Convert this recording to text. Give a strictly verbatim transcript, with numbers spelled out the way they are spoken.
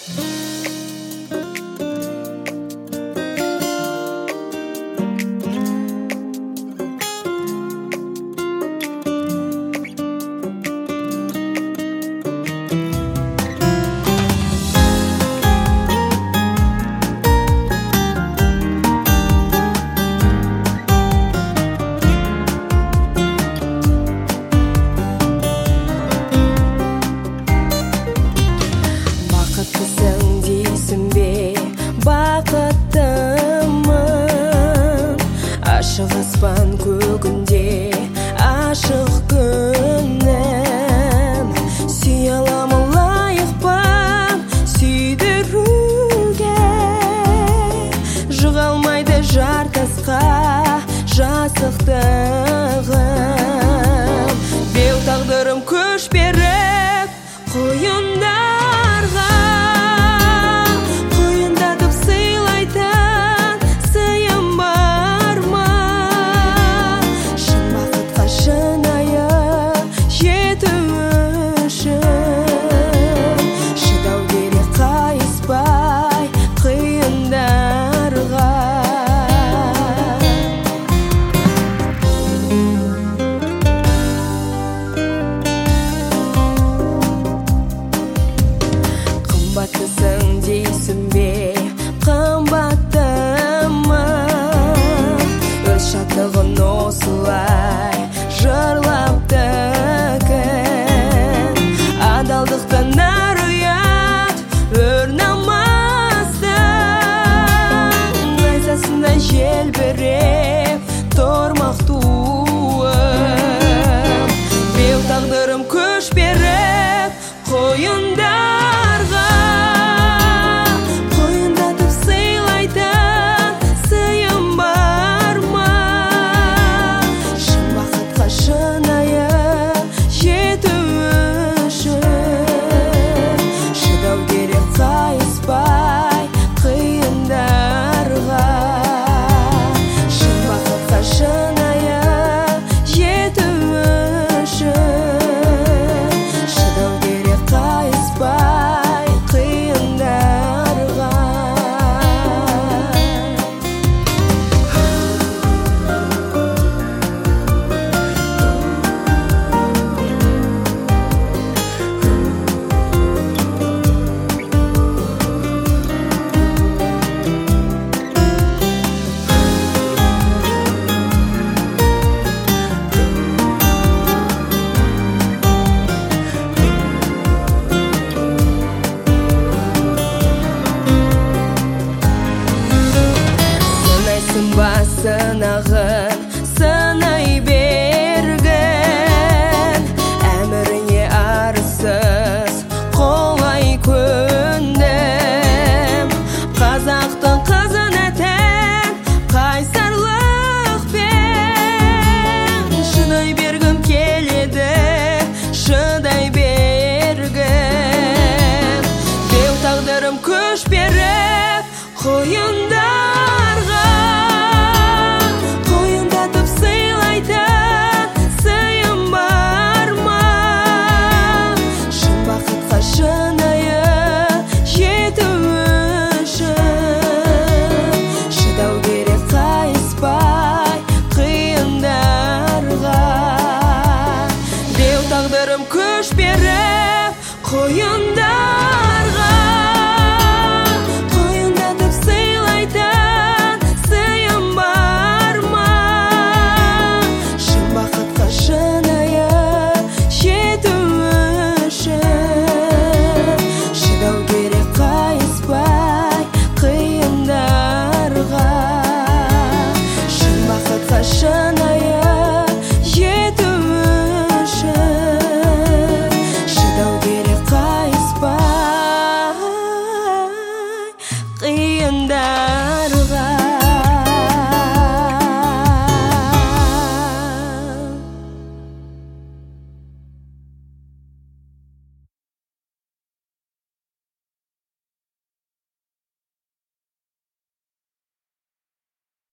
Ашық аспан көгінде ашық күнім, сүй аламын лайықпын сүйдіруге. Жыға алмайды жартасқа жасықтығым, беу тағдырым күш беріп қойындарға. Қымбаттысың дейсің бе, қымбаттымын, өз шаттығын осылай жырлапты кім. Адалдықтан ар ұят өрнамастың, найзасында желбіреп тұрмақ туым, беу тағдырым күш беріп қойында. Сынағын сынай берген, әміріне арсыз қолай көндім. Қазақтың қызын әтен қайсарлықпен, шыдай бергім келеді, шыдай бергім. Беу тағдырым күш беріп қойындарға. Тағдырым күш беріп қойында.